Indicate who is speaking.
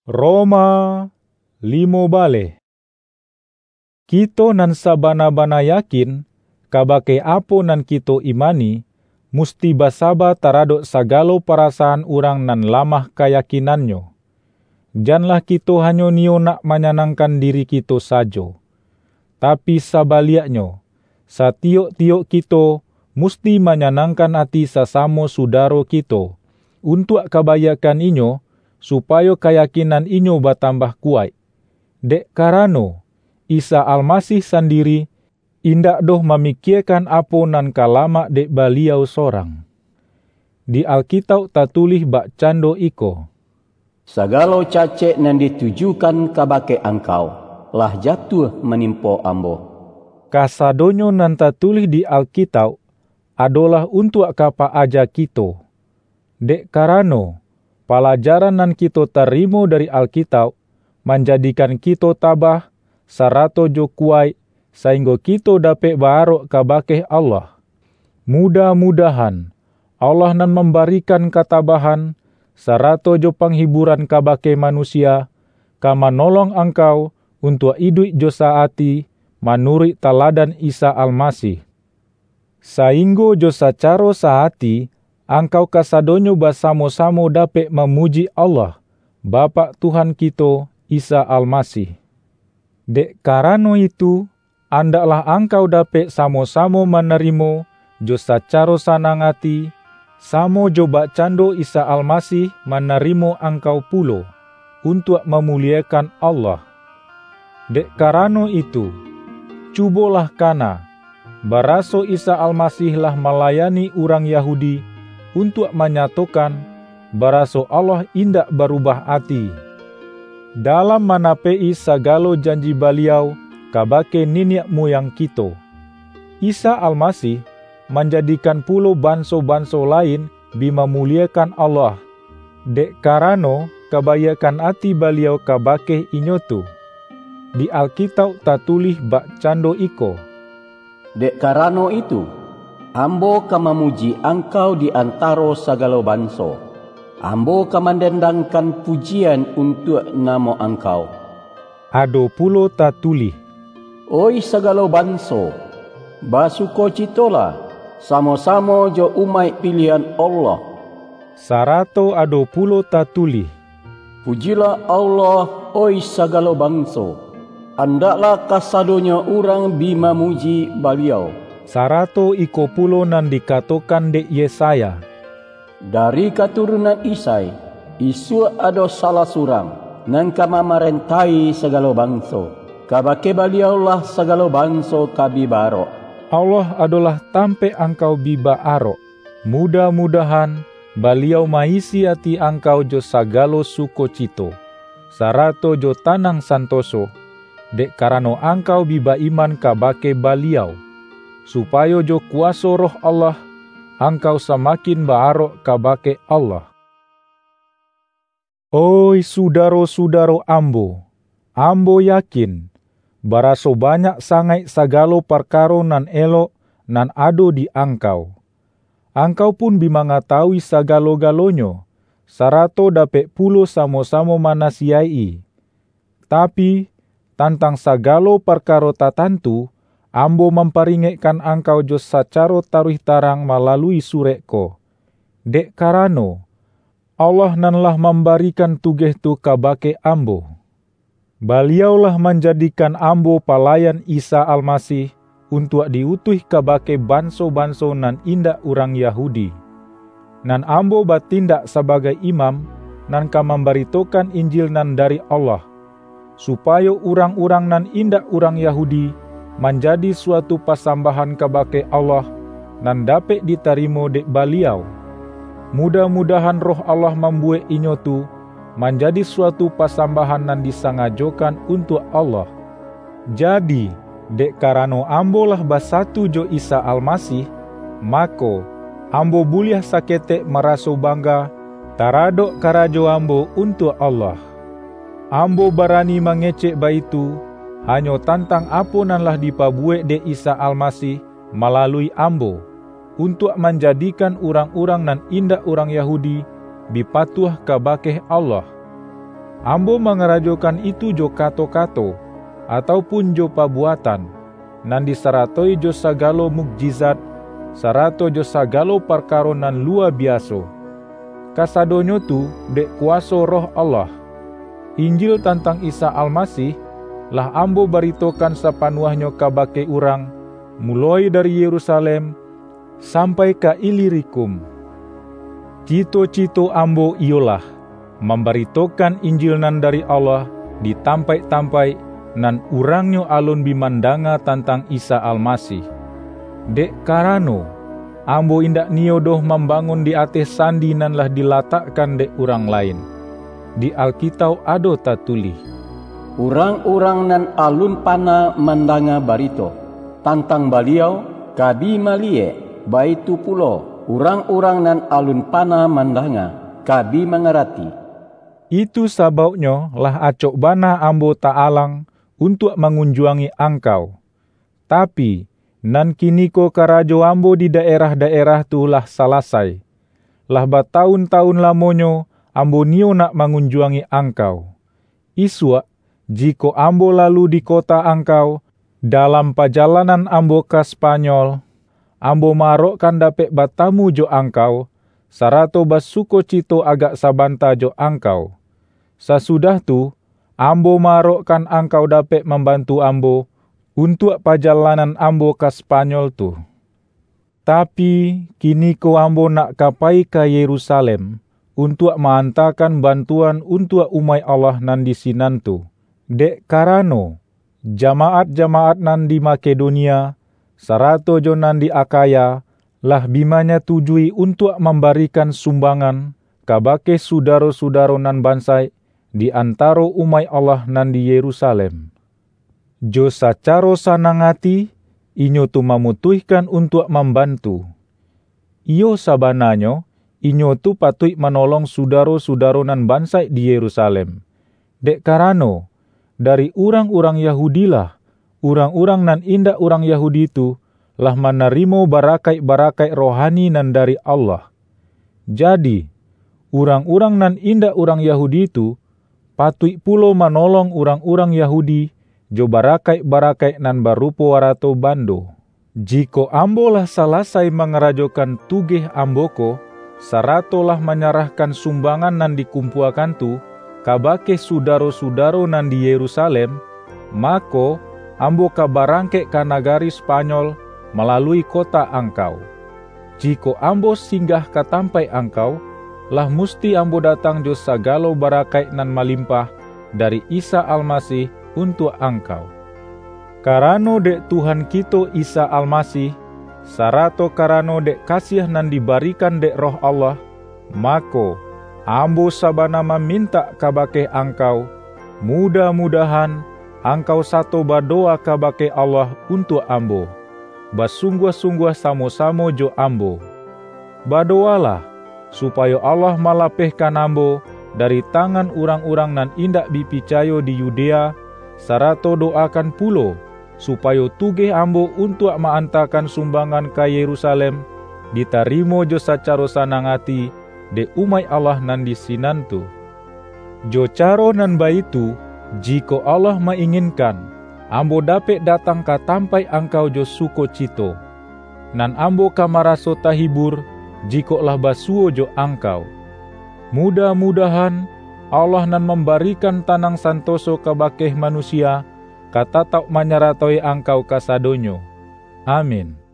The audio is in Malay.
Speaker 1: Roma 5 bale. Kito nan sabana-bana yakin, kabake apo nan kito imani, musti basaba taradok sagalo perasaan urang nan lamah keyakinannya. Janlah kito hanyo nio nak menyenangkan diri kito sajo. Tapi sabaliaknya, satiok-tiok kito musti menyenangkan hati sesamo sudaro kito, untuk kebayakan inyo, supaya keyakinan inyo bertambah kuat. Dek karano, Isa Almasih sendiri indak doh memikirkan apo nan kalama dek beliau sorang. Di Alkitab tertulis bak cando iko,
Speaker 2: segala cacek nan ditujukan kabake angkau, lah jatuh menimpa ambo.
Speaker 1: Kasadonyo nan tertulis di Alkitab adalah untuk kapa aja kito. Dek karano, pelajaran nan kito terima dari Alkitab menjadikan kito tabah sarato jo kuat sehingga kito dapat barok kabake Allah. Mudah-mudahan Allah nan memberikan ketabahan sarato jo penghiburan kabake manusia, kama nolong engkau untuk hidup jo saati menurut teladan Isa Almasih. Sehingga jo secara saati engkau kasadonyo bersama-sama dapat memuji Allah, Bapa Tuhan kita Isa Almasih. Dek karano itu, andaklah engkau dapat sama-sama menerima jo secara senang hati, samo jo bak cando Isa Almasih menerima engkau pulo, untuk memuliakan Allah. Dek karano itu, cubolah kana, baraso Isa Almasih lah melayani orang Yahudi, untuk menyatakan baraso Allah indak berubah hati. Dalam menapei segala janji beliau kabake nenek moyang kita, Isa Almasih menjadikan pulo banso-banso lain memuliakan Allah. Dek karano kebayakan hati beliau kabake inyotu. Di Alkitab tertulis bak cando iko,
Speaker 2: dek karano itu, ambo memuji engkau di antara segala bangsa. Ambo mendendangkan pujian untuk nama engkau.
Speaker 1: Ado pulo tertulis,
Speaker 2: oi segala bangsa, basukocitolah sama-sama jo umat pilihan Allah.
Speaker 1: Sarato ado pulo tertulis,
Speaker 2: pujilah Allah, oi segala bangsa, andaklah kasadonya orang memuji beliau.
Speaker 1: Sarato iko pulo nan dikatakan dek Yesaya,
Speaker 2: dari keturunan Isai, Isu ada salah surang, nan kama merentai segala bangsa, kabake beliaulah segala bangsa kabi barok.
Speaker 1: Allah adalah tampe engkau biba arok. Mudah-mudahan beliau maisi hati engkau jo sagalo sukocito, sarato jo tanang santoso, dek karano engkau biba iman kabake beliau, supaya jo kuasa roh Allah engkau semakin barok kabake Allah. Oi sudaro-sudaro ambo yakin, baraso banyak sangai sagalo perkara nan elok nan ado di engkau. Engkau pun mengetahui sagalo-galonyo, sarato dapat pulo samo-samo manasiai. Tapi, tentang sagalo perkara tertentu, ambo memperingatkan engkau jo secara taruh tarang melalui suratku. Dek karano, Allah nanlah memberikan tugas tu kabake ambo. Beliaulah menjadikan ambo pelayan Isa Almasih untuk diutuh kabake banso-banso nan indak orang Yahudi. Nan ambo bertindak sebagai imam nan memberitakan Injil nan dari Allah, supaya orang-orang nan indak orang Yahudi menjadi suatu persembahan kabake Allah nan dapat diterima dek beliau. Mudah-mudahan roh Allah membuat inyo tu menjadi suatu persembahan nan disengajakan untuk Allah. Jadi, dek karano ambo lah bersatu jo Isa Almasih, mako ambo boleh saketek merasa bangga taradok karajo ambo untuk Allah. Ambo berani mengecek baitu hanya tentang apa nan lah dipabuat dek Isa Almasih melalui ambo, untuk menjadikan orang-orang nan indak orang Yahudi bipatuh kabake Allah. Ambo mangarajokan itu jo kato-kato, ataupun jo pabuatan, nan disaratoi jo sagalo mukjizat, sarato jo sagalo perkara nan luar biasa. Kasadonyo tu dek kuaso roh Allah. Injil tentang Isa Almasih lah ambo baritokan sapanuahnyo kabake urang, mulai dari Yerusalem sampai ke Ilirikum. Cito-cito ambo iolah memberitokan Injil nan dari Allah di tampai-tampai nan urangnya alun bimandanga tentang Isa Almasih. Dek karano ambo indak niodoh membangun di atas sandi nan lah dilatakkan dek urang lain. Di Alkitab ado tatulih,
Speaker 2: urang-urang nan alun pana mandanga barito tantang baliau kabi malie baitu pulo urang-urang nan alun pana mandanga kabi mengerti.
Speaker 1: Itu sababnya lah acok bana ambo ta'alang untuk mengunjungi angkau. Tapi nan kiniko karajo ambo di daerah-daerah tu lah selesai. Lah bertahun-tahun lamonyo ambo nio nak mengunjungi angkau. Iswa, jiko ambo lalu di kota angkau, dalam perjalanan ambo ke Spanyol, ambo marokkan dapet batamu jo angkau, sarato basuko cito agak sabanta jo angkau. Sesudah tu, ambo marokkan angkau dapat membantu ambo untuk perjalanan ambo ke Spanyol tu. Tapi kini ko ambo nak kapai ke Yerusalem untuk menghantarkan bantuan untuk umat Allah nan di sinan tu. Dek karano jamaat-jamaat nan di Makedonia, sarato jo nan di Akaya, lah bimanya tujui untuk memberikan sumbangan kabake sudaro-sudaro nan bansai di antaro umat Allah nan di Yerusalem. Jo sacaro sanangati, inyo tu memutuskan untuk membantu. Iyo sabananyo, inyo tu patut menolong sudaro-sudaro nan bansai di Yerusalem. Dek karano, dari orang-orang Yahudi lah, orang-orang nan indak orang Yahudi tu, lah menerima barakai-barakai rohani nan dari Allah. Jadi, orang-orang nan indak orang Yahudi tu, patut pulo menolong orang-orang Yahudi jo barakai-barakai nan barupo warato bando. Jiko ambo lah selesai mengerajokan tugeh amboko, sarato lah menyerahkan sumbangan nan dikumpulkan tu kabake sudaro-sudaro nan di Yerusalem, mako ambo kabarangke ka nagari Spanyol melalui kota angkau. Jiko ambo singgah ka tampai angkau, lah musti ambo datang jo sagalo barakai nan malimpah dari Isa Almasih untuk angkau. Karano dek Tuhan kita Isa Almasih, sarato karano dek kasih nan diberikan dek roh Allah, mako ambo sabana meminta kabake angkau, mudah-mudahan angkau satu berdoa kabake Allah untuk ambo, basungguh-sungguh samo-samo jo ambo. Berdoalah supaya Allah malapehkan ambo dari tangan orang-orang nan indak dipicayo di Yudea, sarato doakan pulo supaya tugeh ambo untuk menghantarkan sumbangan ke Yerusalem diterima jo sacaro sanangati de umat Allah nan di sinan tu. Jo caro nan baitu, jiko Allah menginginkan, ambo dapat datang ke tampai angkau jo suko cito, nan ambo kamaraso tahibur jiko lah basuo jo angkau. Mudah-mudahan Allah nan memberikan tanang santoso kabakeh manusia, kata tak menyeratoi angkau kasadonyo. Amin.